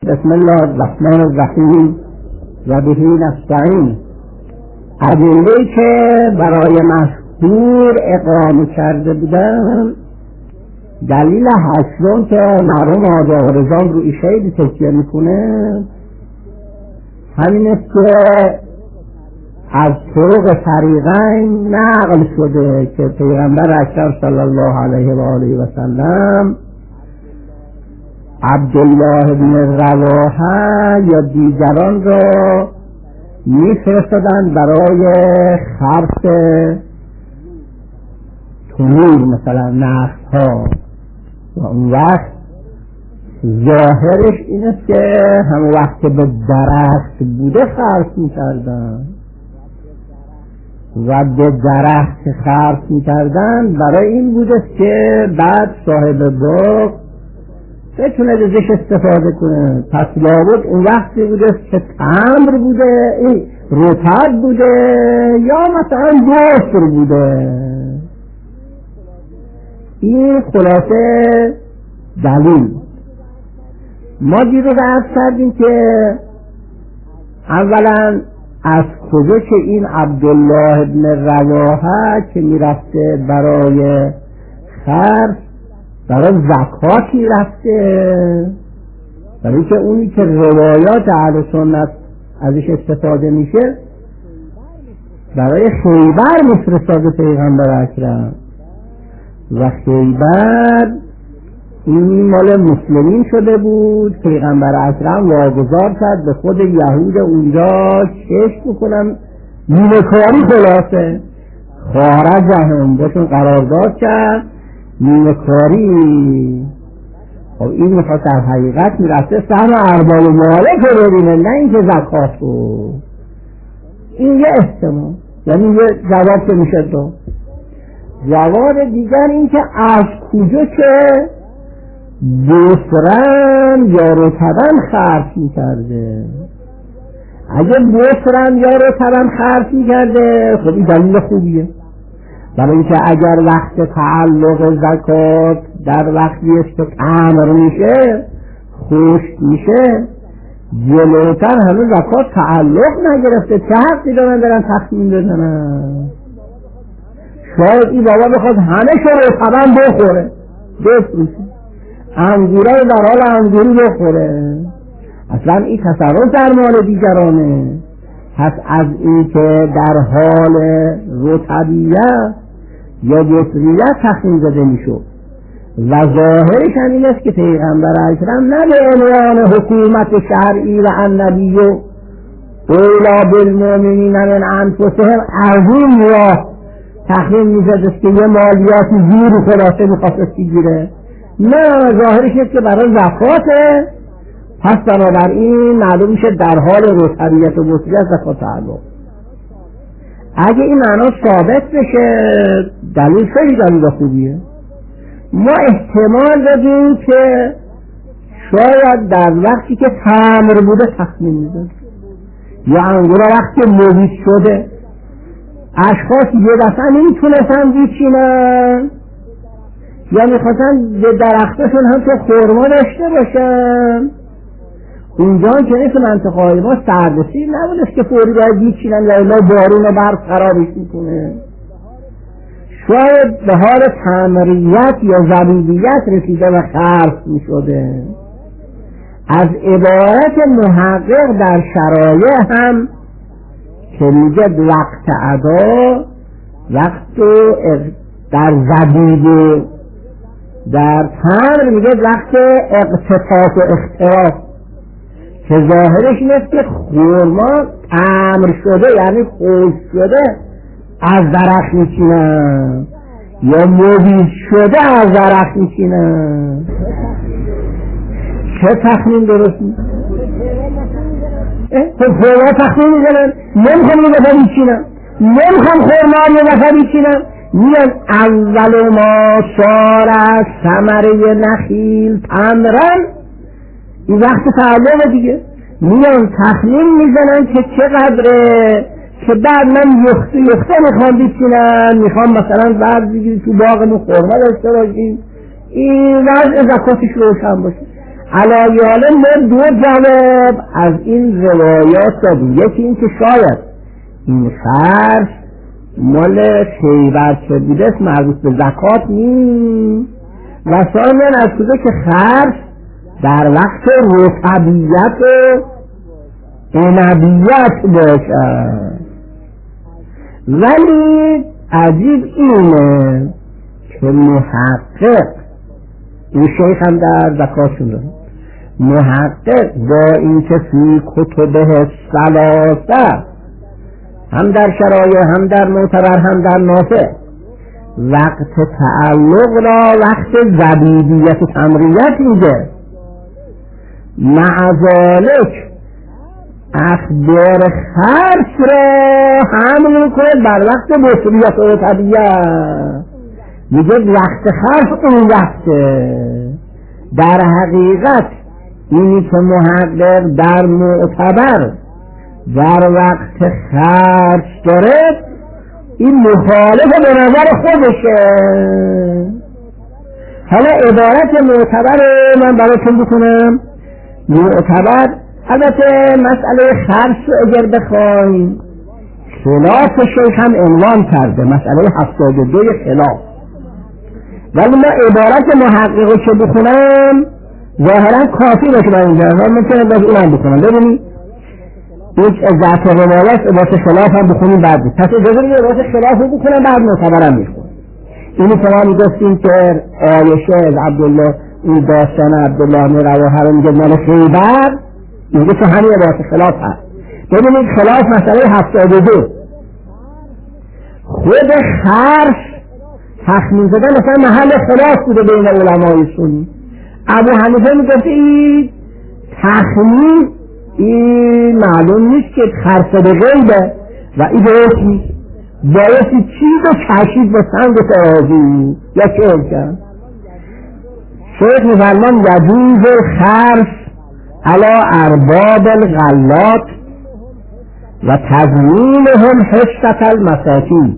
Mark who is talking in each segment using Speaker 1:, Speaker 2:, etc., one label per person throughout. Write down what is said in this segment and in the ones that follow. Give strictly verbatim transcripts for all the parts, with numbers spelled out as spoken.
Speaker 1: بسم الله الرحمن الرحیم و به نستعین. ادله‌ای که برای مشهور اقامه کرده بودم، دلیل هشتم که مرحوم حاجی آقا رضا روی خیلی تکیه میکنه همین است که از طرق طریقین نقل شده که پیغمبر اکرم صلی الله علیه و آله و سلم عبدالله بن رواحه یا دیگران را میفرستادن برای خرس تنور، مثلا نخها، و اون وقت ظاهرش این است که همه وقت به درخت بوده خرس میکردن و به درخت خرس میکردن برای این بوده که بعد صاحب باغ بتونه ازش استفاده کنه. پس لابد اون وقتی بوده که تمر بوده، این رطب بوده، یا مثلا بسر بوده. این خلاصه دلیل. ما دیروز عرض کردیم که اولا از کجا که این عبدالله بن رواحه که میرفته برای خرس برای زکاتی رفته، برای که اونی که روایات اهل سنت ازش استفاده میشه برای خیبر مفرستاده پیغمبر اکرم، و خیبر این مال مسلمین شده بود. پیغمبر اکرم واگذار کرد به خود یهود اونجا چشم بکنم نیمه کاری، خلاصه خارجهم باشون قرارداد کرد نیمه کاری. خب این میخواد در حقیقت میرسته سهم ارباب مالک رو ببینه، نه اینکه زکات رو. این یه احتمال، یعنی یه جواب که میشه دو. جواب دیگر این که از کجا که بسرن یا رطبن خرس میکرده. اگه بسرن یا رطبن خرس میکرده خب این دلیل خوبیه، برای اینکه اگر وقت تعلق زکات در وقتی است که تمر میشه، خشک میشه، جلوتر هنوز زکات تعلق نگرفته، چه حقی دارن برن تخمین بزنن؟ شاید این بابا بخواد همه شو رطبن بخوره، بفروشه، انگورای در حال انگوری بخوره، اصلا این تصرف در مال دیگرانه. پس از این که در حال رطبیت یا بسریت تخمین زده میشد و ظاهرش هم این است که پیغمبر اکرم نه به عنوان حکومت شرعی و النبی و اولی بالمؤمنین من انفسهم از این راه تخمین میزد است که یه مالیاتی زیر خلاصه میخواست بگیره، نه، ظاهرش است که برای زکاته. پس بنابراین معلوم میشه در حال رطبیت و بسریت زکات تعلق. اگه این معنا ثابت بشه دلیل خیلی دلیل خوبیه. ما احتمال دادیم که شاید در وقتی که تمر بوده تخمین میزد، یا انگورا وقتی مویز شده اشخاص یه دفعه نمیتونستن بیچینن یا میخواستن به درختشون هم تو خورما داشته باشن. اونجا که نیست منطقه های ما سردسیر نبودست که فوری باید بیچینن یا الا بارون و برف خرابش میکنه. شاید به حال تمریت یا زبیدیت رسیده و خرس میشده. از عبارت محقق در شرایع هم که میگه وقت ادا، وقت در زبید و در تمر میگه وقت اقتطاف و اختراف، که ظاهرش این است که خورما تمر شده یعنی خشک شده از درخت میچینن یا مویز شده از درخت میچینن. چه تخمین درست میکنن؟ خب خورما تخمین میزنن، نمیخوام یه دفعه بیچینن، نمیخوام خورما یه دفعه بیچینن، میان اول ما سار از ثمره نخیل تمرن، این وقت تعلق دیگه، میان تخمین میزنن که چقدره، که بعد من یخته یخته میخوام بیچینن، میخوام مثلا بعد بگیری تو باغمون خورما داشته باشیم، این وضع زکاتش روشن باشه. علایاله ما دو جواب از این روایات دادیم. یکی این که شاید این خرس مال خیبر که بوده مربوط به زکات نیست و ثانیاً از کجا که خرس در وقت رطبیت و عنبیت باشد. ولی عجیب اینه که محقق این شیخ هم در زکاتشون داره، محقق با این که فی کتبه ثلاثه هم در شرایع هم در معتبر هم در نافع وقت تعلق را وقت زبیدیت و تمریت میده. مع ذالک اخبار خرس را حمل کنه بر وقت بطریت و طبیعت. میگه وقت خرس اون وقته. در حقیقت اینی که محقق در معتبر در وقت خرس داره این مخالف به نظر خودشه. حالا عبارت معتبر من براتون بکنم. معتبر البته مسئله خرس اگر بخوایم خلاف شیخ هم عنوان کرده، مسئله هفتاد و دو خلاف، ولی من عبارت محقق رو که بخونم ظاهرا کافی باشه برای اینجا و ممکنه باز اونم بخونم. ببینید هیچ ذات روایت عبارت خلاف هم بخونیم بعد بود، پس اجازه بدید عبارت خلاف رو بخونم بعد معتبرم میخونم. اینی که ما میگفتیم که عایشه از عبدالله این داستان عبدالله بن رواحه رو میگه مال خیبر، میگه که همین عبارت خلاف هست. ببینید خلاف مسئله هفتاد و دو خود خرس تخمین زدن مثلا محل خلاف بوده بین علمای سنی. ابو حنیفه میگفت این تخمین این معلوم نیست که خرس به غیبه و این درست نیست، بایستی چیز رو کشید به سنگ ترازی یا چه کرد. شیخ میفرمان یجوز الخرس علی ارباب الغلات و تضمینهم حصة المساکین.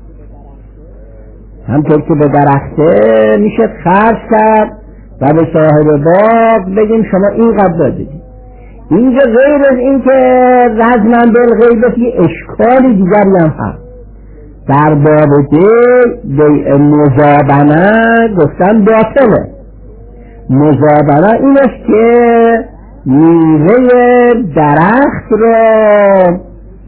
Speaker 1: همطور که به درخته میشه خرس کرد و به صاحب باغ بگیم شما این قدر دادید. اینجا غیر از این که رزمن بالغیبت یه اشکالی دیگری هم هست. در باب بیع مزابنه گفتن باطله. مزابنه این است که میوه درخت را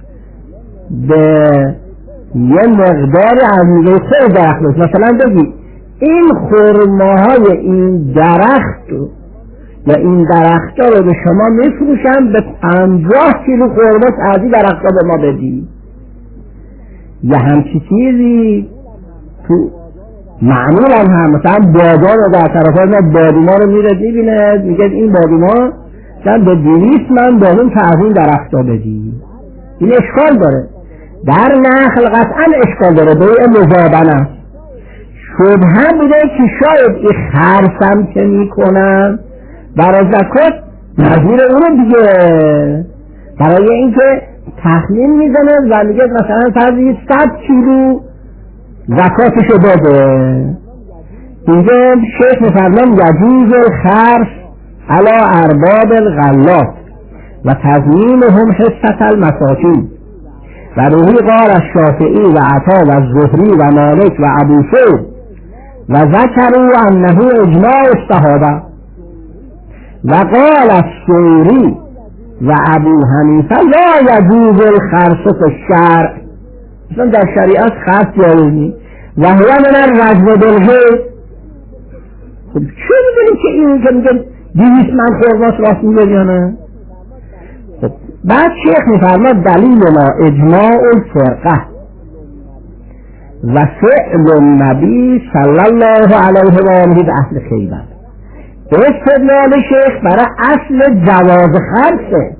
Speaker 1: به یه مقدار از میوه سر درخت است. مثلا بگی این خرماهای این درخت یا این درختها رو به شما میفروشم به پنجاه کیلو خرما از این درختها به ما بدی. یه همچی چیزی تو معمول هم هم مثلا بادام رو در طرف ما بادوما رو میره میبینه میگه این بادوما چند به دویست من بادوم که از این درختها بدی. این اشکال داره. در نخل قطعا اشکال داره. بیع مزابنه شبهه بوده که شاید این خرسم که میکنن برای زکات نظیر اونو دیگه، برای اینکه تخمین میزنه و میگه مثلا فرضی صد کیلو زکاتشو بده. اینجا شیخ میفرمان یجوز الخرس علی ارباب الغلات و تضمینهم حصة المساکین. و روحی قال الشافعی و عطا و الزهری و مالک و ابو ثور و ذکروا انه اجماع الصحابه و قال الثوری و ابو حنیفه لا یجوز الخرس فی الشرع. مثلا در شریعت خرس جایز نیست و هو من الرجم بالغیب. خب چه میدونی که این که میگه دویست من خرماس راست میگه یا نه؟ خب بعد شیخ میفرماد دلیل ما اجماع الفرقه و فعل النبی صلی الله علیه و آله به اهل خیبر. استدلال شیخ برای اصل جواز خرسه.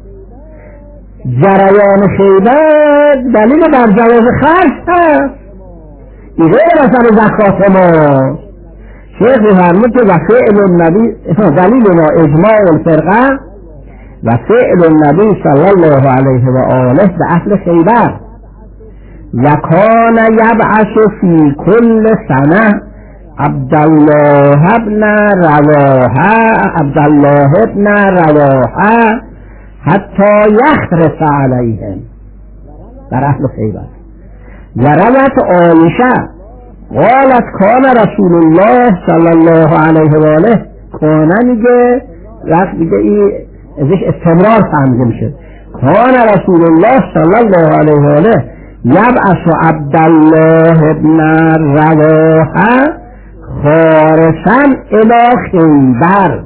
Speaker 1: جریان خیبر دلیل بر جواز خرس هست. این غیر اصل زکات ما. شیخ میفرمود که و فعل النبی دلیل ما اجماع الفرقه و فعل النبی صلی الله علیه و آله به اهل خیبر و کان یبعث فی کل سنه عبدالله ابن رواحه عبدالله ابن رواحه حتی یخرس علیهم در اهل خیبر. و روت عایشه قالت کان رسول الله صلی الله علیه و آله، کانه میگه وقت میگه این ازش استمرار فهمیده میشه. کان رسول الله صلی الله علیه و آله یبعث عبدالله ابن رواحه خارسا الی خیبر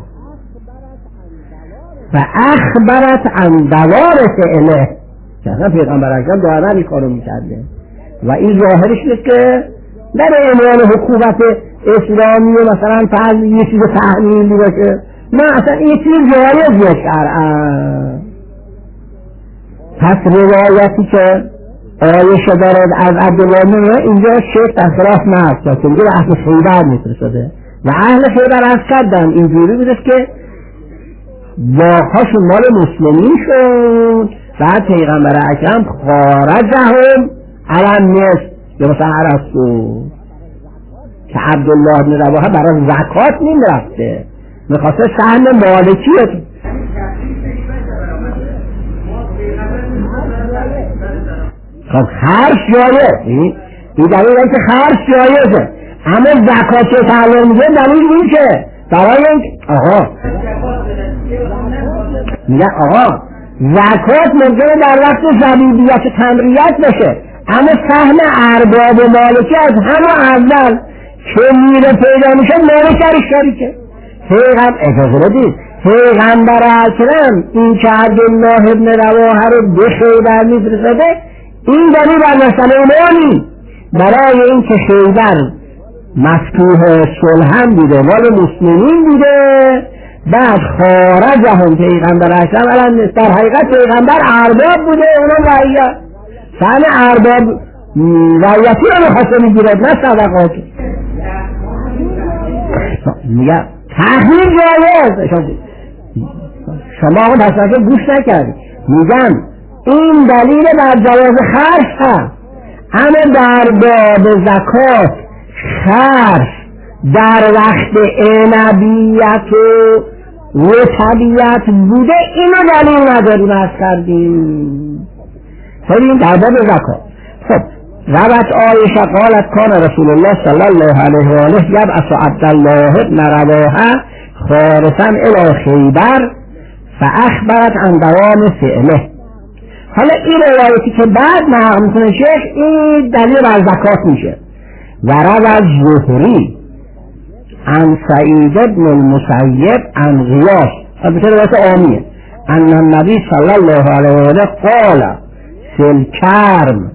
Speaker 1: فاخبرت عن دوار فعله. مثلا پیغمبر اکرم دائما این کارو میکرده و این ظاهرش نیست که در عنوان حکومت اسلامی مثلا فرض یه چیز تحمیلی باشه، نه اصلا این چیز جایزه شرعا. پس روایتی که عایشه دارد از عبدالله اینجا شیخ در خلاف نهست که میگه به اهل خیبر میفرستاده و اهل خیبر از کردن اینجوری بودست که باغ‌هاشون مال مسلمین شد. بعد پیغمبر اکرم خارجهم علم نیست یا مثلا عرصو که عبدالله بن رواحه برای زکات نمیرفته، میخواسته سهم مالکیت. خب خرش جایه این دلیل که خرش جایزه، اما زکات چه تعلیم میگه دلیل این که برای این آقا میگه آقا زکات ممکنه در وقت زبیدیت و تمریت بشه، اما سهم ارباب و مالکی از همه اول که میره پیدا میشه مالکش شریکه. پیغمبر اجازه بدید پیغمبر اکرم این که عبدالله ابن رواحه رو به خیبر میفرستاده این دلیل بر مسئله ایمانی برای این که خیبر مفتوح صلح هم بوده مال مسلمین بوده. بعد خارجهم پیغمبر اکرم الان در حقیقت پیغمبر ارباب بوده اونم رعیت، سهم ارباب رعیتی رو میخواسته میگیرد نه صدقات. میگه تحمیل جایز، شما اون تصدیق گوش نکردید. میگم این دلیل بر جواز خرج هست، اما در باب زکات خرج در وقت عنبیت و رطبیت بوده اینو دلیل نداریم از کردیم. خیلی در باب زکات. خب روت عایشه قالت کان رسول الله صلی الله علیه و آله یبعث عبدالله ابن رواحه خارسا الی خیبر فاخبرت عن دوام فعله. حالا این روایتی که بعد نقل میکنه شیخ این دلیل بر زکات میشه. و روت زهری عن سعید ابن المسیب عن غیاث، البته روایت عامیه، ان النبی صلی الله علیه و آله قال فی الکرم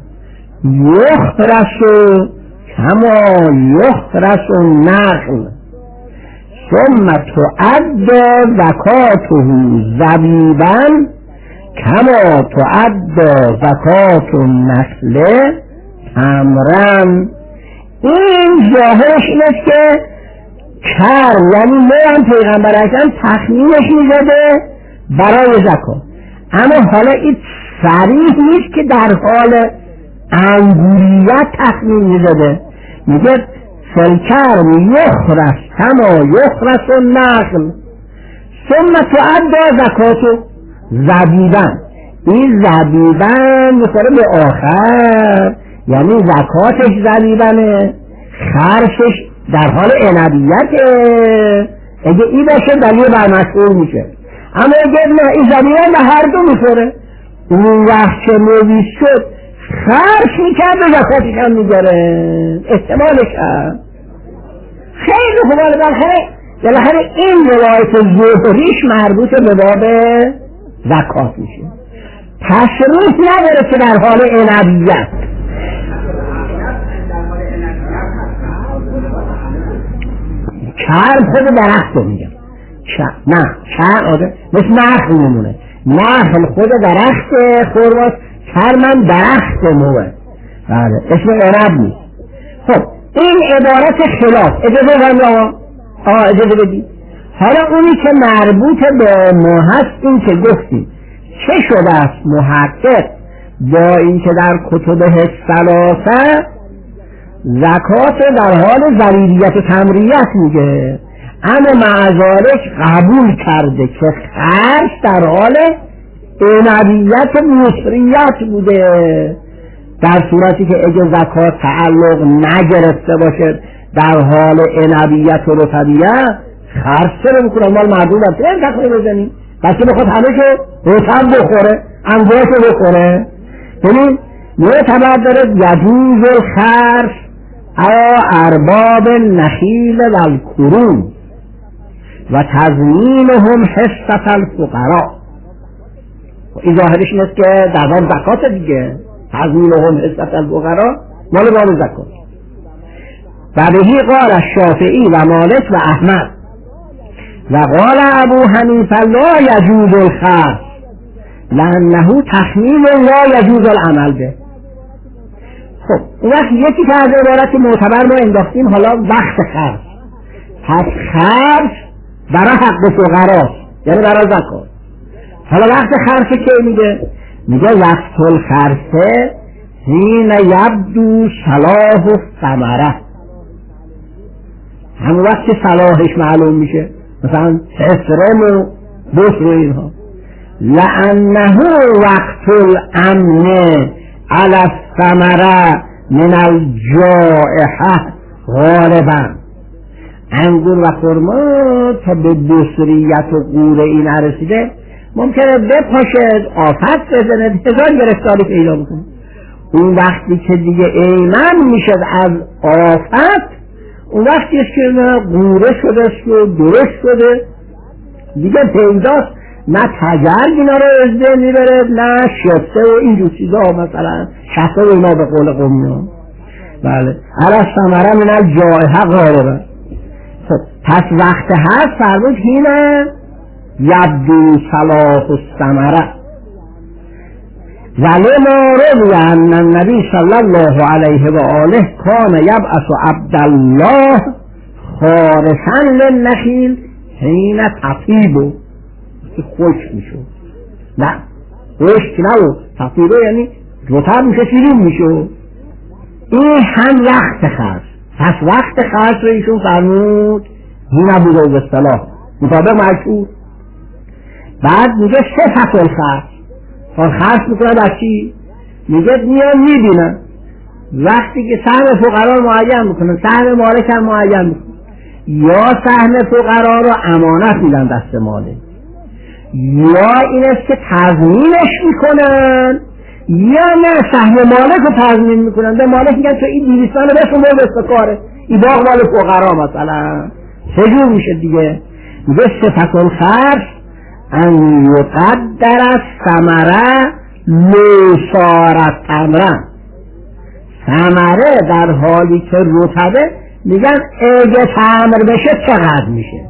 Speaker 1: یخرس کما یخرس النخل ثم تعد زکاته زبیبا کما تعد زکات النخل تمرا. این ظاهرش اینست که کرم یعنی میرم پیغمبر اکرم تخمینش میزده برای زکات، اما حالا این صریح نیست که در حال انگوریت تخمین میزده. میگه فالکرم یخرس کما یخرس النخل ثم تعد زکاتو زبیبن. این زبیبن میخوره به آخر یعنی زکاتش زبیبنه، خرشش در حال عنبیته. اگه این باشه دلیل بر مسئول میشه، اما اگه نه این زبیبن به هر دو میخوره. اون وقت که نویس شد خرش میکرد و زکاتش هم میگره احتمالش هم خیلی خوبه. بالاخره بالاخره این روایت ظهریش مربوط به باب زکات میشه، تصریح نداره که در حال عنبیت. کرم خود درخت رو میگم، نه کرم آده مثل نخل میمونه، نخل خود درخت خورماست، کرمم درخت موه، بله اسم عنب نیست. خب این عبارت خلاف اجازه بدید آقا آقا اجازه بدید. حالا اونی که مربوط به ما هست این که گفتیم چه شده است محقق با این که در کتبه ثلاثه زکات در حال ضریریت و تمریت میگه، اما معذالک قبول کرده که خرج در حال عنبیت و مصریت بوده، در صورتی که اگه زکات تعلق نگرفته باشه در حال عنبیت و رطبیت خرج چرا میکنه؟ مال مردم باید این تقریه بزنیم بچه بخواد همه که رطب بخوره انگوش بخوره. ببین یه تبر داره یجوز الخرج او ارباب النخیل و الکروم و تضمینهم حصة الفقراء. این ظاهرش این است که در باب زکات دیگه، تضمینهم حصة الفقراء مال باب زکات. و بهی قال الشافعی و مالک و احمد و قال ابو حنیفه لا یجوز الخرج لانه تخمین لا یجوز العمل به. خب اون وقت یکی که از عبارت معتبر ما انداختیم حالا وقت خرج. پس خرج برای حق فقراست، یعنی برای زکات. حالا وقت خرج که میگه میگه وقت الخرج حین یبدو صلاح الثمره، همون وقت که صلاحش معلوم میشه، مثلا اسرم و بسر و اینها. لانه وقت الامن علی الثمره من الجائحه غالبا. انگور و خرما تا به بسریت و قوره این نرسیده ممکنه بپاشد، آفت بزنه، هزار گرفتاری پیدا بکنه. اون وقتی که دیگه ایمن میشد از آفت، اون وقتی که قوره شده و درست شده دیگه پیداست، نه تجرگ اینا رو ازده میبره، نه شفته و اینجور چیزا، مثلا شفته و اینا به قول قومی ها. بله علی الثمره من الجائحه غالبا. خب پس وقت هست فرمود هینه یبدو صلاح الثمره. ولما روی ان النبی صلی الله علیه و آله کان یبعث عبدالله خارسا للنخیل حین تطیبو، که خشک میشو، نه خشک نه، تطیبو یعنی رطب میشه، شیرین میشو. این هم وقت خرج. پس وقت خرج رو ایشون فرمود این نبوده به اصطلاح مطابق مشهور. بعد میگه صفت الخرج. خب خرج میکنه بر چی؟ میگه میان میبینن وقتی که سهم فقرا معین میکنن، سهم مالک هم معین میکنن، یا سهم فقرا رو امانت میدن دست مالک، یا این است که تضمینش میکنن، یا نه سهم مالک رو تضمین میکنن. به مالک میگن تو این دیویستان رو بشون برو بستکاره، این باغ مال فقرا مثلا. چجور میشه دیگه؟ میگه صفت الخرج ان یقدر الثمره لو صارت تمرا. ثمره در حالی که رطبه میگن اگه تمر بشه چقدر میشه،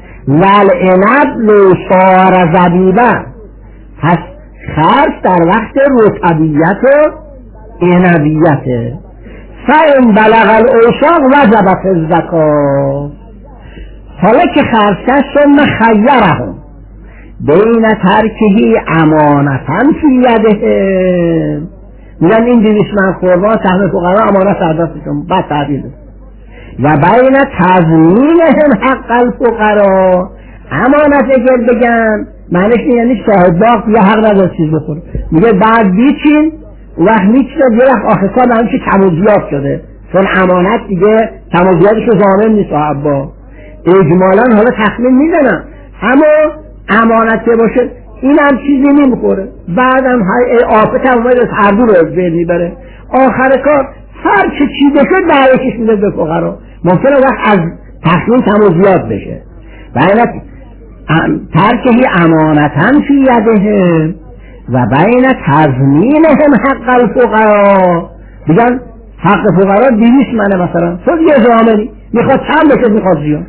Speaker 1: والعنب لو صار زبیبا. پس خرج در وقت رطبیت و عنبیته. فإن بلغ الاوساق وجبت الزکات. حالا که خرج کرد ثم خیرهم بین ترکهی امانتا فی یده، میگن این دویست من خورما سهم فقرا امانت در دستشون، بعد تعبیر و بین تضمینهم حق الفقرا. امانت اگر بگن معنیش یعنی صاحب باغ یا حق نداره چیز بخوره، میگه بعد بیچین وقت میچینه یه وقت آخر سال همچه کم و زیاد شده، چون امانت دیگه کم و زیادش رو ضامن نیست صاحب باغ. اجمالا حالا تخمین میزنم اما امانت که باشه این هم چیزی نمیخوره، بعدم آفت هم باید از هر دو رو از بین میبره. آخر کار هر چه چیزه شد دعوشش میده به فقرا، ممکنه وقت از تخمین کم و زیاد بشه. بین ترکهی امانتا فی یده و بین تضمینهم حق الفقرا. بگن حق فقرا دویست منه مثلا، تو یه زامنی میخواد چند بشه میخواد زیاد.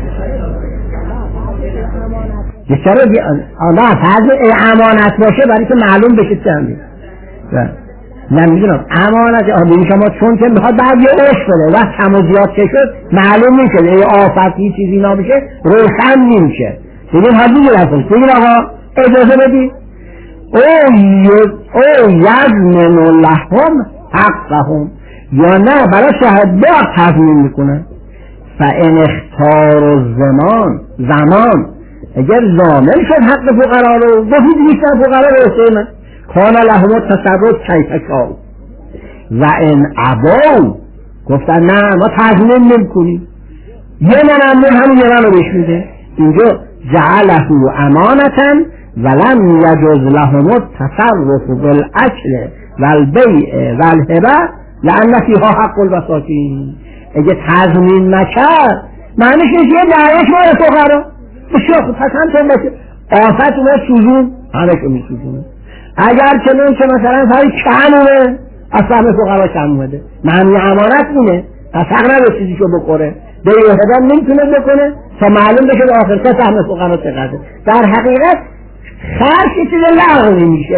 Speaker 1: چرا دی... آنها فرض امانت باشه برای که معلوم بشه چنده. نمیدونم امانت آبی شما چون که میخواد بعد یه عشق بده وقت کم و زیاد که شد معلوم میشه، یه آفتی چیزی نمیشه روشن نمیشه. بگیم ها دیگه رفتم بگیم آقا اجازه بدید او او یزمن لهم حقهم، یا نه برای شهر باق تضمین میکنن. فان اختار الزمان زمان اگر زامن شد حق فقرا رو بفید نیستن فقرا رو حسینا کان لهم التصرف کیف شاء و ان ابوا گفتن نه ما تضمین نمیکنیم یه منم همون یه من رو بهش میده. اینجا جعله امانتا ولم یجوز لهم التصرف بالاکل والبیع والهبه لان فیها حق البساطین. اگه تضمین نکرد معنیش نیست یه دعیش مال فقرا بسیار پس هم تون باشه آفت اومد سوزون همه که می سوزونه. اگر چنون که مثلا سایی کم اومه از فهم فقرا کم اومده معنی امانت مونه پس حق نداره چیزیشو بخوره به یه هدام نمیتونه بکنه تا معلوم بشه به آخر که فهم فقرا چقدره. در حقیقت خرش یه چیز لغو میشه.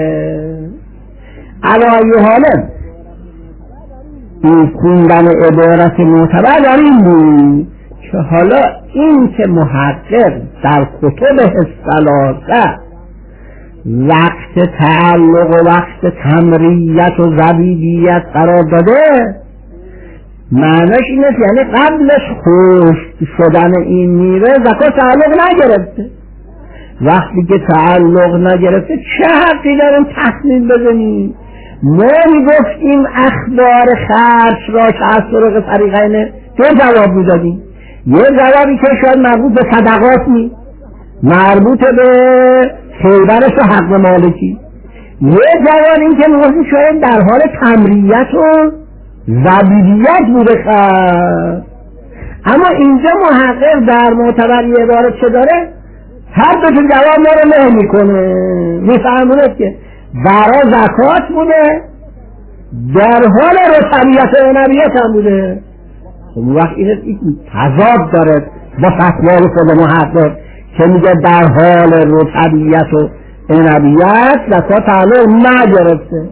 Speaker 1: علایه حاله این خوندن عبارت معتبر در این بود که حالا این که محقق در کتب الثلاثه وقت تعلق و وقت تمریت و زبیدیت قرار داده معنیش اینه یعنی قبلش خشک شدن این میوه زکات تعلق نگرفته. وقتی که تعلق نگرفته چه حقی داریم تصمیم بزنیم؟ ما میگفتیم اخبار خرچ را که از طرق طریقین دو جواب میدادیم. یه جوابی که شاید مربوط به صدقات نی مربوط به خیبرش و حق مالکی. یه جواب این که میگفتیم شاید در حال تمریت و زبیدیت بوده خرچ. اما اینجا محقق در معتبری عبارت چه داره؟ هر دو تا جواب ما رو نه میکنه. میفهمونه که برای زکات بوده در حال رسولیت و نبیت هم بوده. خب وقت این تضاد داره با فتوای خود محقق که میگه در حال رسولیت و نبیت زکات تعلق نگرفته.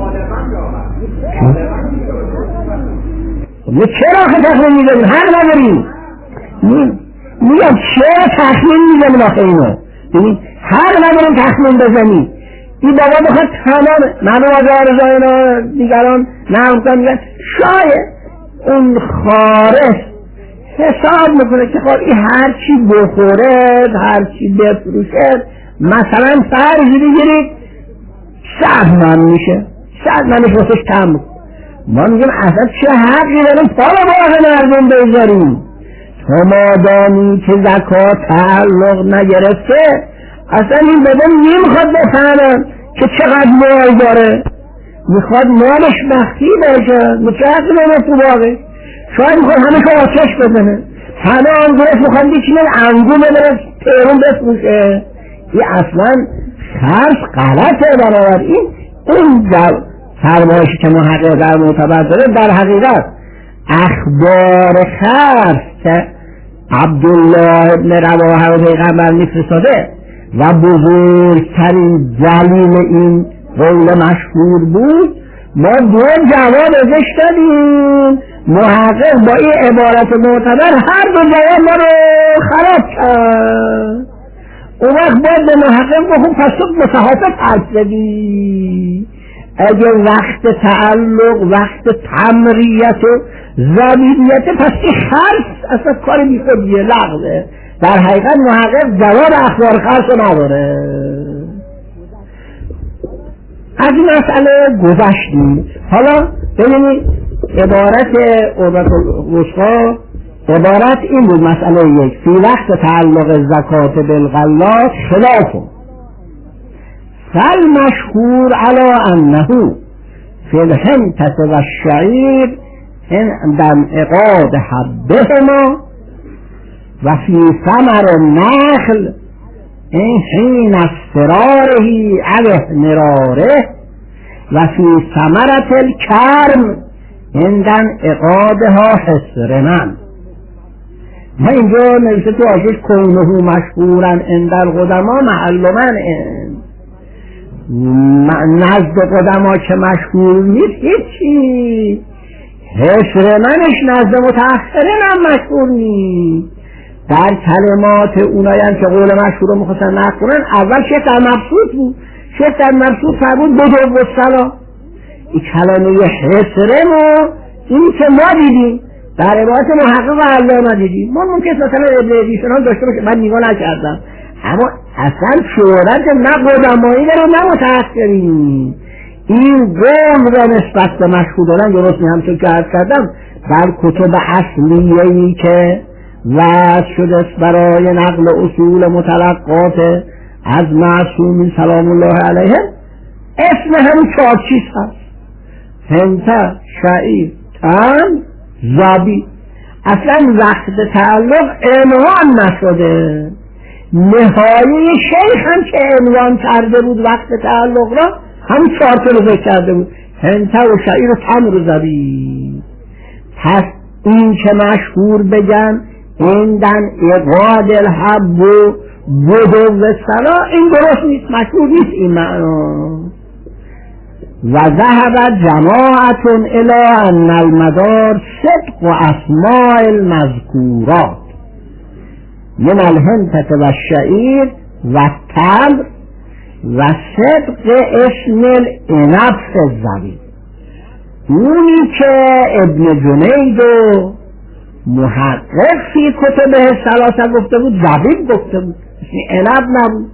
Speaker 1: خب چرا که تخمین میزنیم؟ حق نداریم. میگم چرا تخمین میزنیم آخه اینو؟ ببین حق نداریم تخمین بزنیم. این بابا بخواد تمام منو از آرزای اینا دیگران نمکن میگن شاید اون خارج حساب میکنه که خب این هرچی بخوره هرچی بفروشه مثلا فرض بگیرید صد من میشه صد منش واسش کم. ما میگیم اصلا چه حقی داریم پالا باقی مردم بذاریم تا مادامی که زکات تعلق نگرفته اصلا این بدن نمیخواد بفهمم که چقدر مال داره میخواد مالش مخفی باشه مچه نمه تو باقی شاید میخواد همه که آتش بزنه همه آنگوش میخواد دیچینه انگو ببره تیرون بسموشه. این اصلا خرص غلطه. برابر این این فرمایشی که محقق در معتبر داره در حقیقت اخبار خرص که عبدالله ابن رواحه و پیغمبر میفرستاده و بزرگترین دلیل این قول مشهور بود. ما دو جواب ازش دادیم. محقق با این عبارت معتبر هر دو جواب ما رو خراب کرد. اون وقت باید به محقق بخون پس تو مصحافه پس بدی. اگه وقت تعلق وقت تمریت و زبیدیت پس این خرص اصلا کار بی خودیه لغوه. در حقیقت محقق جواب اخبار خرص نداره. از این مسئله گذشتیم. حالا ببینید عبارت عبارت الوثقی عبارت این بود. مسئله یک فی وقت تعلق زکات بالغلات خلاف فالمشهور علی انه فی الحنطة و الشعیر عند انعقاد حبهما و فی ثمر النخل این حین اصفراره علیه مراره و فی ثمرة الکرم عند انعقادها حسرمن. ما اینجا نوشته تو آجش کونه مشهورا عند القدما محل من نزد قدما که مشهور نیست هیچی. حسرمنش نزد متأخرین هم مشهور نیست. در کلمات اونایم که قول مشهور رو میخواستن نکنن اول شیخ در مبسوط بود. شیخ در مبسوط فرمود بدو و سلا این کلمه حسره ما این که ما دیدیم در عبارت محقق الله ندیدیم. ما ممکن مثلا ابن ادیسون داشته باشه، من نگاه نکردم، اما اصلا شهرت نه قدمایی داره نه متأخرین. این قول را نسبت به مشهور دارن درست همچون که عرض کردم در کتب اصلیه‌ای که وضع شده برای نقل اصول متلقات از معصومین سلام الله علیهم اسم همین چهار چیز هست: هنته، شعیر، تن، زبی. اصلا وقت تعلق عنوان نشده. نهایه شیخ هم که عنوان کرده بود وقت تعلق را همین چهار تا رو ذکر کرده بود: هنته و شعیر و تمر و زبی. پس این که مشهور بگن ایندن اقاد الحب و بدو و سلا، این درست نیست، مشهور نیست این معنا. و ذهب جماعت الى ان المدار صدق و اسماء المذکورات من الهنتة و الشعیر و التمر و صدق اسم العنب فی الزبیب. اونی که ابن جنید و محقق فی کتبه ثلاثه گفته بود زبیب گفته بود، اسم عنب نبود.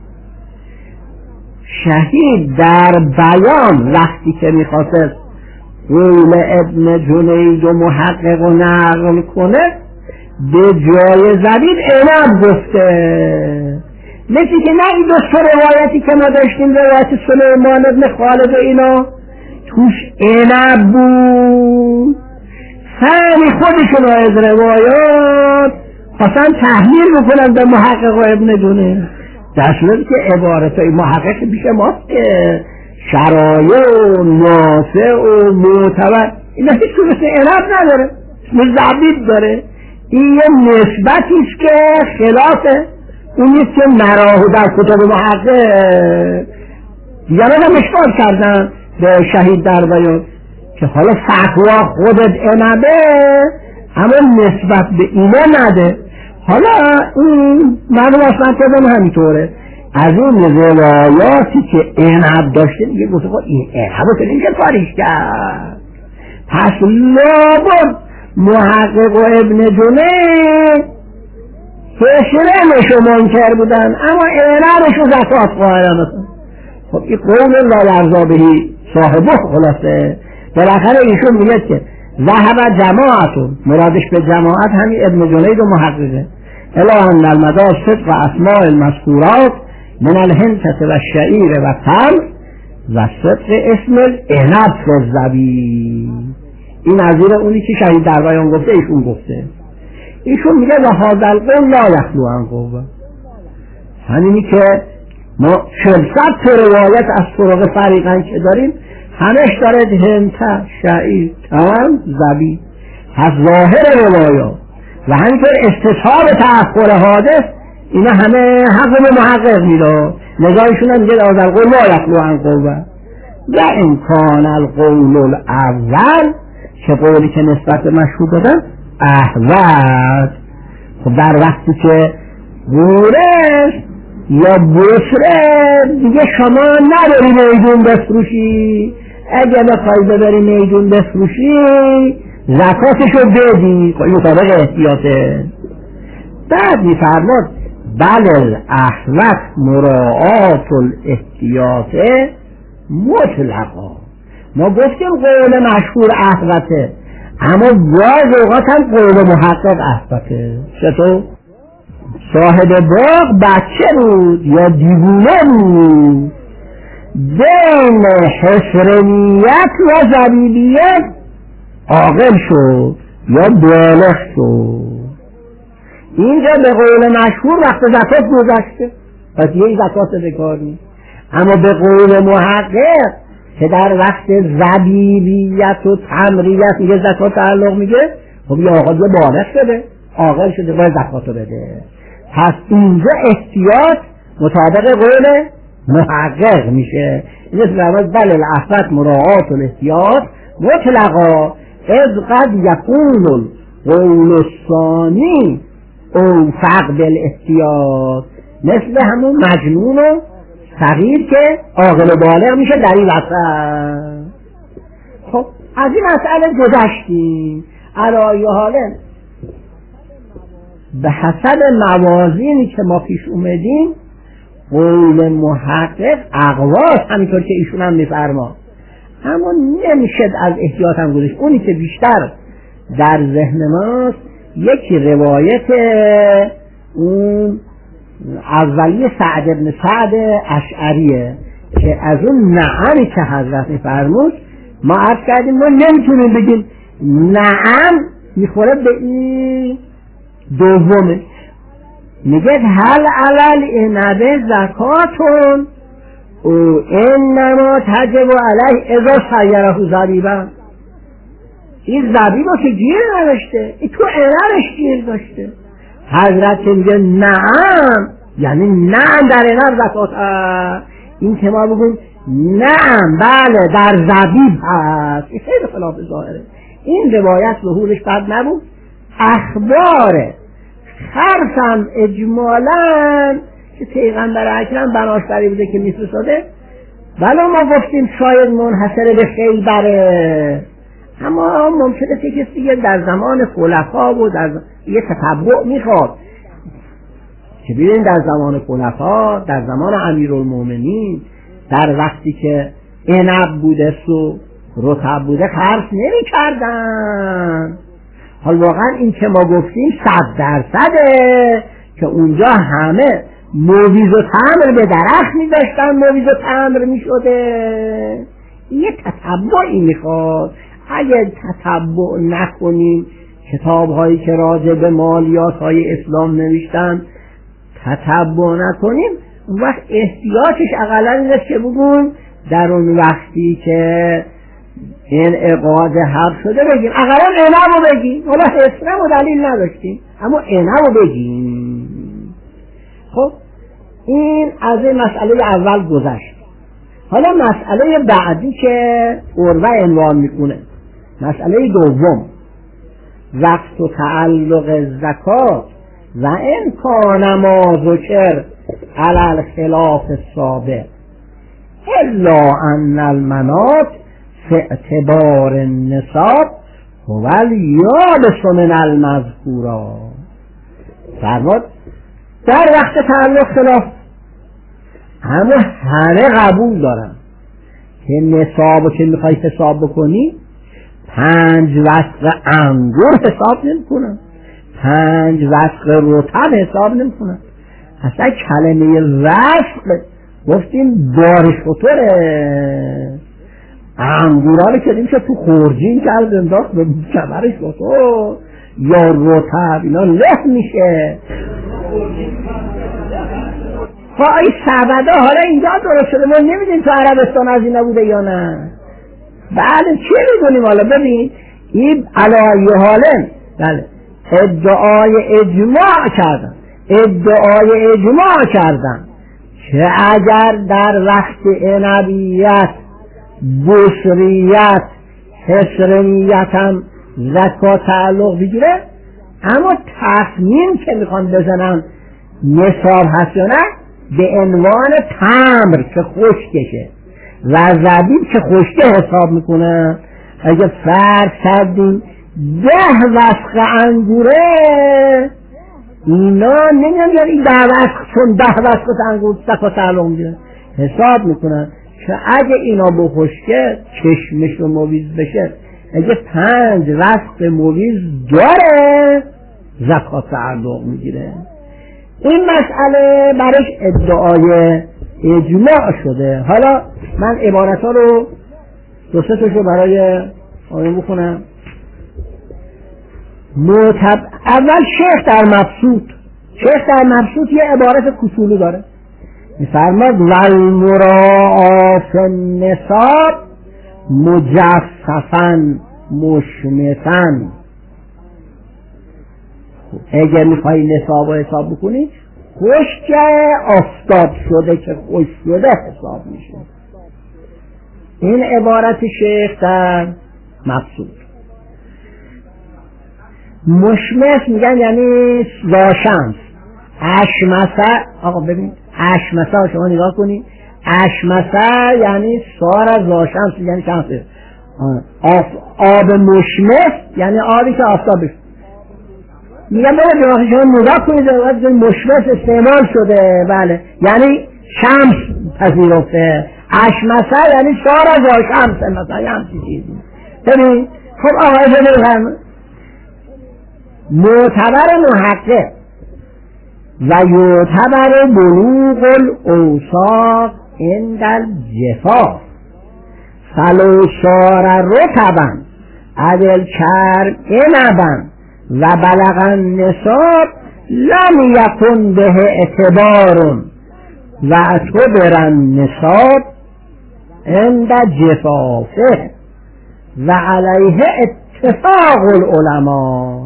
Speaker 1: شهید در بیان وقتی که میخواست قول ابن جنید و محقق و نقل کنه به جای زبیب عنب گفته. مثل که نه این دو سه روایتی که ما داشتیم، روایت سلیمان ابن خالد و اینا توش عنب بود، فهمی خودشون از روایات خواستن تحمیل بکنن به محقق و ابن جنید، در صورتی که عبارت های محقق بیش ماست که شرایع و نافع و معتبر این هیچ که مثل عنب نداره، مثل زبیب داره. این یه نسبتیست که خلافه اون نیست که نراهو در کتب محقق. دیگران هم اشکال کردن به شهید در بیان که حالا فتوا خودت عنبه اما نسبت به اینه نده. حالا این معلوم اصلا کردن همینطوره. از این روایاتی که عنب داشته دیگه گفته خود این عنب رو کنیم که کاریش کرد. پس لابد محقق و ابن جنید حشرمشو منکر بودن اما عنبشو زکات قائلن. خب این قول لا یرضا بهی صاحبه خلاصه. بالاخره ایشون میگه که ذهب جماعتون، مرادش به جماعت همین ابن جنید و محققه، الا ان المدار صدق و اسماء المذکورات من الهنتة و الشعیر و تمر و صدق اسم العنب فی الزبیب. این نظیر اونی که شهید در بیان گفته ایشون گفته. ایشون میگه و هذا القول لا یخلو عن قوة، همینی که ما چهلصد تا روایت از طرق فریقین که داریم همش داره هنته، شعیر، تمر، زبیب. پس ظاهر روایات و همینطور استصحاب تأخر حادث اینا همه حق به محقق میده. نگاهشون هم میگه هذا القول لا یخلو عن قوة و امکان القول الاول که قولی که نسبت به مشهور دادن احوت. خب در وقتی که بورس یا بسره دیگه شما نداری میدون بفروشی، اگه بخوای ببری میدون بفروشی زکاتشو بدی مطابق احتیاطه. بعد میفرماد بل الاحوت مراعات الاحتیاطه مطلقا. ما گفتیم قول مشهور احوته اما بعض اوقات هم قول محقق احوته. چطور؟ صاحب باغ بچه بود یا دیوونه بود، بین حسرمیت و زبیبیت عاقل شد یا بالغ شد. اینجا به قول مشهور وقت زکات گذشته پس یه زکات بکار نیست، اما به قول محقق که در وقت زبیبیت و تمریت میگه زکات تعلق میگه، خب یه آقا بالغ شده عاقل شده باید زکات رو بده. پس اینجا احتیاط مطابق قول محقق میشه. این فرمود بل الاحوت مراعات الاحتیاط مطلقا اذ قد یکون القول الثانی اوفق بالاحتیاط، مثل همون مجنون و صغیر که عاقل و بالغ میشه در این وسط. خب از این مسئله گذشتیم. علی حاله به حسب موازینی که ما پیش اومدیم قول محقق اقواس همینطور که ایشون هم میفرما، اما نمیشد از احتیاط هم گذاشت. اونی که بیشتر در ذهن ماست یکی روایت اون اولی سعد بن سعد اشعریه که از اون نعمی که حضرت میفرمود ما عرض کردیم ما نمیتونیم بگیم نعم میخوره به این دومه. میگه هل علل اینبه زکاتون او انما تجب علیه اذا سیره زبیبا، این زبیبا که گیر نداشته این تو اینبش گیر داشته. حضرت میگه نعم یعنی نعم در اینب زکات هست. این که ما بگیم نعم بله در زبیب هست این خیلی خلاف ظاهره. این روایت ظهورش بد نبود. اخبار خرسم اجمالاً که پیغمبر اکرم بناش بری بوده که میفرستاده، بله ما گفتیم شاید منحصر به خیبره، اما ممکنه که کسی دیگه در زمان خلفا و در یه تتبع میخواد که ببینید در زمان خلفا، در زمان امیرالمومنین، در وقتی که عنب بوده و رطب بوده خرس نمی کردن. حال واقعا این که ما گفتیم صد درصده که اونجا همه مویز و تمر به درخت می داشتن، مویز و تمر می شده. یه تتبعی می خواد. اگه تتبع نکنیم کتاب هایی که راجع به مالیات های اسلام نوشتن تتبع نکنیم، اون وقت احتیاطش اقلا اینه که بگون در اون وقتی که این اقعاد حق شده بگیم اقلا اینو بگیم، حالا حسنم و دلیل نداشتیم اما اینو بگیم. خب این از این مسئله اول گذشت. حالا مسئله بعدی که عروه عنوان میکنه، مسئله دوم وقت و تعلق زکات و این کان ما ذکر علی الخلاف السابق الا ان المناط فی اعتبار النصاب هو الیابس من المذکورا. فرمود در وقت تعلق خلاف، همه همه قبول دارن که نصابو که میخوای حساب بکنی پنج وسق انگور حساب نمی کنن، پنج وسق رطب حساب نمی کنن. اصلا کلمه وسق گفتیم دار شطوره، انگورا رو که میشه تو خورجین کرد انداخت به کمرش شطور یا رطب اینا له میشه. فای سبده حالا اینجا درست شده، ما نمیدیم تو عربستان از این نبوده یا نه. بله چه میدونیم حالا ببین این علایه حاله بله ادعای اجماع کردن، ادعای اجماع کردن که اگر در وقت عنبیت بشریت حسرمیت هم زکات تعلق بگیره، اما تصمیم که میخوان بزنن نصاب هست یا نه به عنوان تمر که خشکشه و زبیب که خشکه حساب میکنن. اگه فرض کردیم ده وسق انگوره اینا نمیان یا این ده وسق چون ده وسق انگور زکات تعلق میگیره حساب میکنن که اگه اینا بخشکه چشمش رو مویز بشه، اگه پنج وسق مویز داره زکات تعلق میگیره. این مسئله برش ادعای اجماع شده. حالا من عبارت ها رو دو سه تاشو برای آیون بخونم. معتب... اول شیخ در مبسوط، شیخ در مبسوط یه عبارت کسولی داره میفرماد والمراعات النصاب مجففن مشمتن. اگر میخوایی نصاب و حساب بکنی خشک آفتاب شده که خشک شده حساب میشه. این عبارت شیخ در مبسوط. مشمس میگن یعنی زاشمس. اشمسه آقا ببین اشمسه شما نگاه کنی، اشمسه یعنی سار زاشمس یعنی شمسه. آف آب مشمس یعنی آبی که آفتابش میگم بله جناخی شما نگاه کنید وقتی مشمس استعمال شده بله یعنی شمس پذیرفته اشمسه یعنی شار از شمس مثلا یه همچی چیزی ببین خب آقای ببین معتبر محقق و یعتبر بلوغ الاوصاف عند الجفاف فلو صار رطبا عدل کرد عنبا و بلغ النصاب لم یکن به اعتبار و اعتبر النصاب عند جفافه و علیه اتفاق العلماء.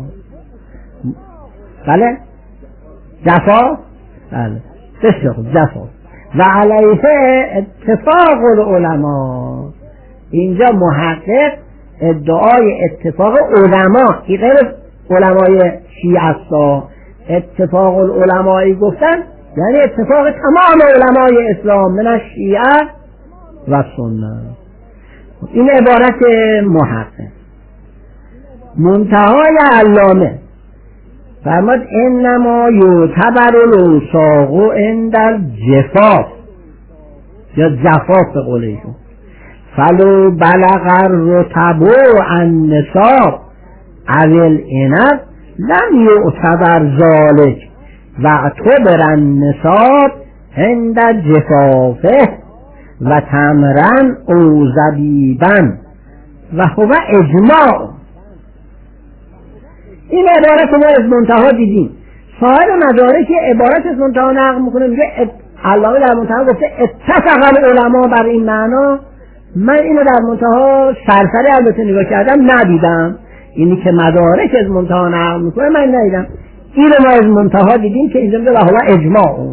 Speaker 1: بله جفا بله بسیار خوب جفا و علیه اتفاق العلماء. اینجا محقق ادعای اتفاق علما این غیر علمای شیعه است، اتفاق العلمایی گفتن یعنی اتفاق تمام علمای اسلام من الشیعه و سنت. این عبارت محقق. منتهای علامه فرماد انما یعتبر الاوثاق عند الجفاف یا جفاف به قول ایشون فلو بلغ الرطب النصاب او العنب لم یعتبر ذلک و اعتبر النصاب عند جفافه و تمرا او زبیبا و هو اجماع. این عبارت ما از منتها دیدیم. صاحب مدارک عبارت از منتها نقل میکنه میگه علامه در منتها گفته اتفق العلماء بر این معنا. من اینو در منتها سرسری البته نگاه کردم ندیدم، اینی که مدارک از منتها نقل میکنه من ندیدم. اینو ما از منتها دیدیم که اینجا میگه و هو اجماع.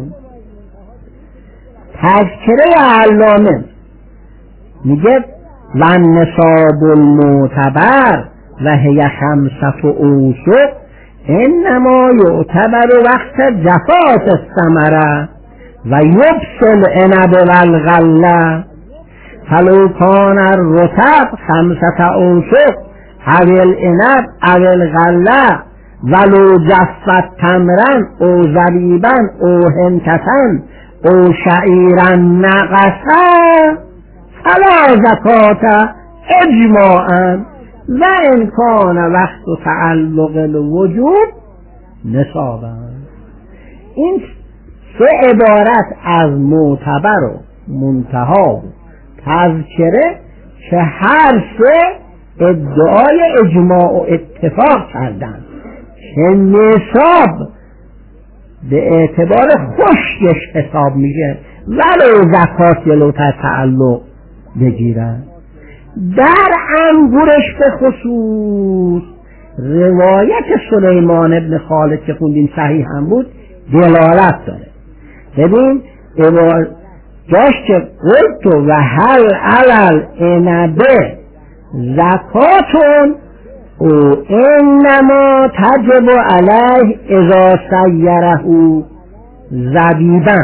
Speaker 1: تذکره علامه میگه و النصاب المعتبر و هی خمسة اوسق انما یعتبر وقت جفاف الثمره و یبسل عنب والغله فلو کان الرطب خمسة اوسق او العنب او الغله ولو جفت تمرا او زبیبا او هنکتن او شعیرا نقصا فلا زکات اجماعا و ان کان وقت تعلق الوجوب نصابا. این سه عبارت از معتبر و منتها و تذکره که هر سه ادعای اجماع و اتفاق کردند که نصاب به اعتبار خشکش حساب میشه ولو زکات یلو تعلق بگیرن. در انگورش به خصوص روایت سلیمان ابن خالد که خوندیم صحیح هم بود دلالت داره. ببین داشت که قلت و هل علل انبه زکاتون او انما تجب علیه اذا سیره زبیبا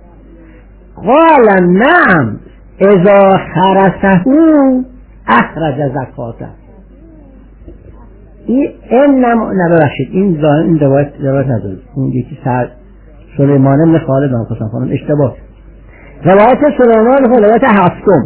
Speaker 1: قال نعم اذا خرسه اخرج زکاته. این انما نبرشید این ظاهر این روایت روایت نداره، اون یکی سر سلیمان ابن خالد هم خواستم خانم اشتباه. روایت سلیمان ابن روایت هفتم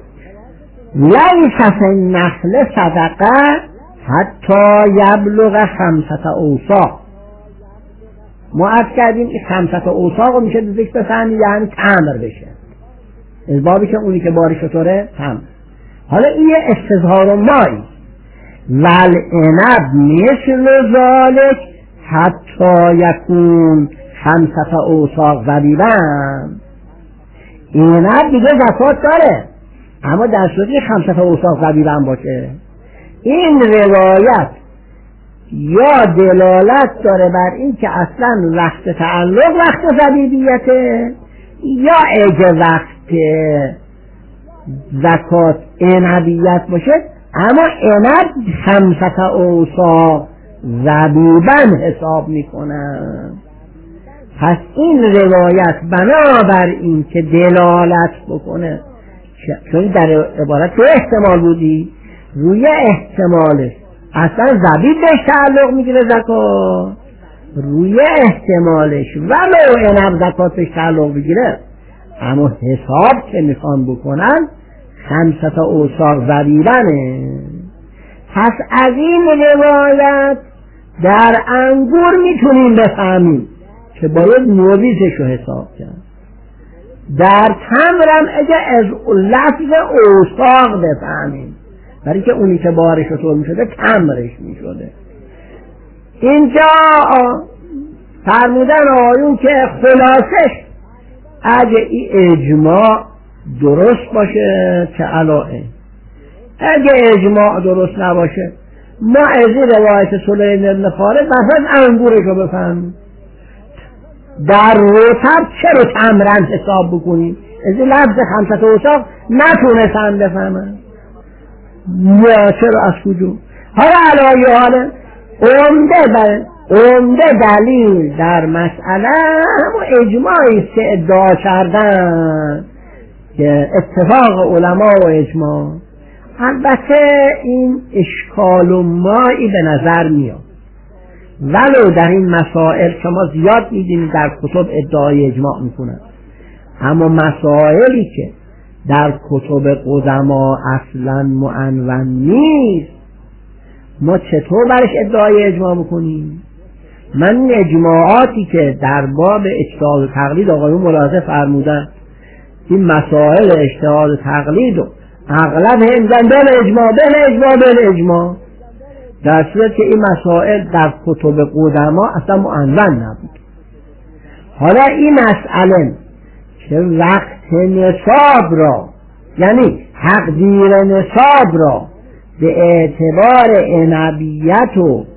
Speaker 1: لیس فی النخل صدقه حتی یبلغ خمسة اوساق. ما عرض کردیم که خمسة اوساق میشه دوزش بفهمی یعنی تمر بشه از بابی که اونی که باری شطوره تمر. حالا این یه استظهار مایی والعنب مثل ذالک حتی یکون خمسة اوساق زبیبن. عنب دیگه زکات داره اما در صورتی خمسة اوساق زبیبن باشه. این روایت یا دلالت داره بر این که اصلا وقت تعلق وقت زبیبیته یا اگه وقت زکات عنبیت باشه اما عنب خمسة اوساق زبیبن حساب میکنن. پس این روایت بنابر این که دلالت بکنه چون در عبارت دو احتمال بودی روی احتمالش، اصلا زبید بهش تعلق میگیره زکات، روی احتمالش ولو اینم زکات بهش تعلق بگیره، اما حساب که میخوان بکنن خمسه تا اوساق زبیبنه. پس از این روایت در انگور میتونیم بفهمیم که باید موریزش رو حساب کرد. در تمرم اگه از لفظ اوساق بفهمیم، برای که اونی که بارش رو طور میشده تمرش میشده. اینجا فرمودن آیون که خلاصش اگه این اجماع درست باشه چه علائه، اگه اجماع درست نباشه ما از این روایت سلیم ابن خالد مثلا انگورش رو بفهمیم. در رطب چرا تمرن حساب بکنیم؟ از این لفظ خمسه اوساق نتونستن بفهمن یا چرا از کجا؟ حالا علایه حالا عمده عمده دلیل در مسئله همون اجماعی است که ادعا کردن که اتفاق علما و اجماع. البته این اشکال و مایی به نظر میاد، ولو در این مسائل شما زیاد میدین در کتب ادعای اجماع میکنن، اما مسائلی که در کتب قدما اصلا معنون نیست ما چطور برش ادعای اجماع بکنیم؟ من اجماعاتی که در باب اجتهاد و تقلید آقایون ملاحظه فرمودن این مسائل اجتهاد و تقلید و اغلب هندن بین اجماع بین اجماع بین اجماع، در صورت که این مسائل در کتب قدما اصلا معنون نبود. حالا این مسئله که وقت نصاب را یعنی تقدیر نصاب را به اعتبار عنبیت و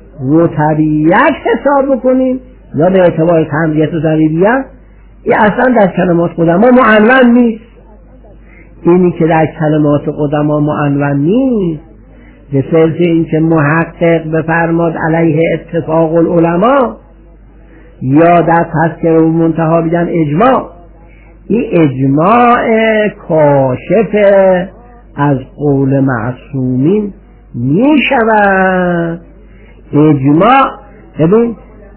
Speaker 1: رطبیت حساب بکنیم یا به اعتبار تمریت و زبیبیت، این اصلا در کلمات قدما معنون نیست. اینی که در کلمات قدما معنون نیست به صرف این که محقق بفرماد علیه اتفاق العلماء یا در تذکره و منتها بیدن اجماع، این اجماع کاشف از قول معصومین می شود. اجماع ببین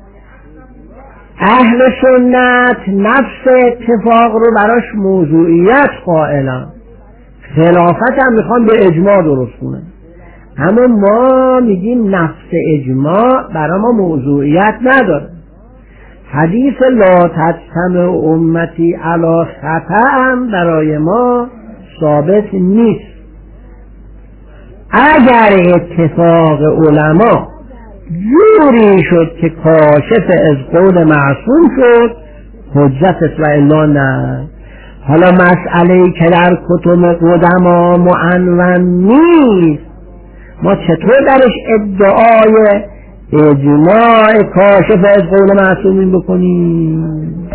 Speaker 1: اهل سنت نفس اتفاق رو براش موضوعیت قائلن، خلافت هم میخوان به اجماع درست کنن، اما ما میگیم نفس اجماع برای ما موضوعیت نداره. حدیث لا تجتمع امتی علی خطأ هم برای ما ثابت نیست. اگر اتفاق علما جوری شد که کاشف از قول معصوم شد حجت است و الا نه. حالا مسئله که در کتب قدما معنون نیست ما چطور درش ادعای اجماع کاشف از قول معصومین بکنیم؟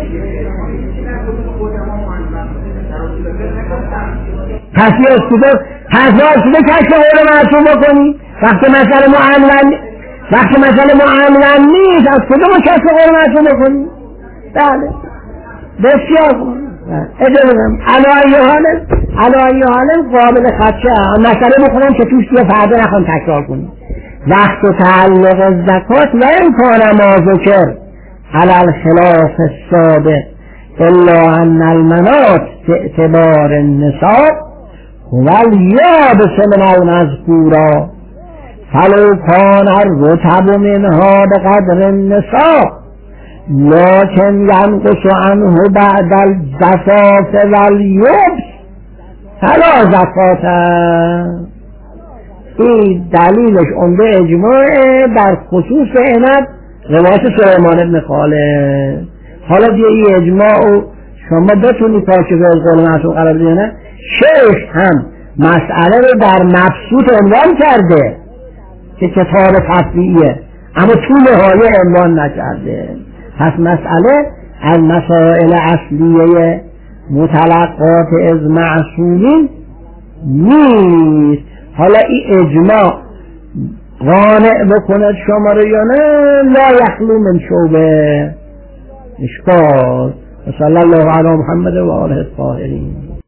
Speaker 1: تصویر از کتب تصویر از کتب کشف قول معصوم بکنیم وقتی مسئله معنون وقتی مسئله معنون نیست از کدوم کشف قول معصوم بکنیم؟ بله بسیار اجازه بدم علایه حالم علایه حالم قابل خدشه مسئله بکنم که توش دیگه فردا نخوام تکرار کنیم. وقت و تعلق زکات و امکان ما ذکر علی الخلاف السابق الا ان المنات اعتبار النصاب هو الیابس من المذکورا فلو کان الرطب منها بقدر النصاب لكن ينقص عنه بعد الجفاف والیبس فلا زکات. این دلیلش عمده اجماع در خصوص عنب روایت سلیمان ابن خالد. حالا دیگه این اجماع و شما بتونید کاشف از قول معصوم قرار بدید نه. شیخ هم مسئله رو در مبسوط عنوان کرده که کتاب تفریعیه اما تو نهایه عنوان نکرده. پس مسئله از مسائل اصلیه متلقات از معصومین نیست. حالا این اجماع قانع بکند شما رو یا نه لا یخلو من شعبه اشکال. صلی الله علی محمد و آله الطاهرین.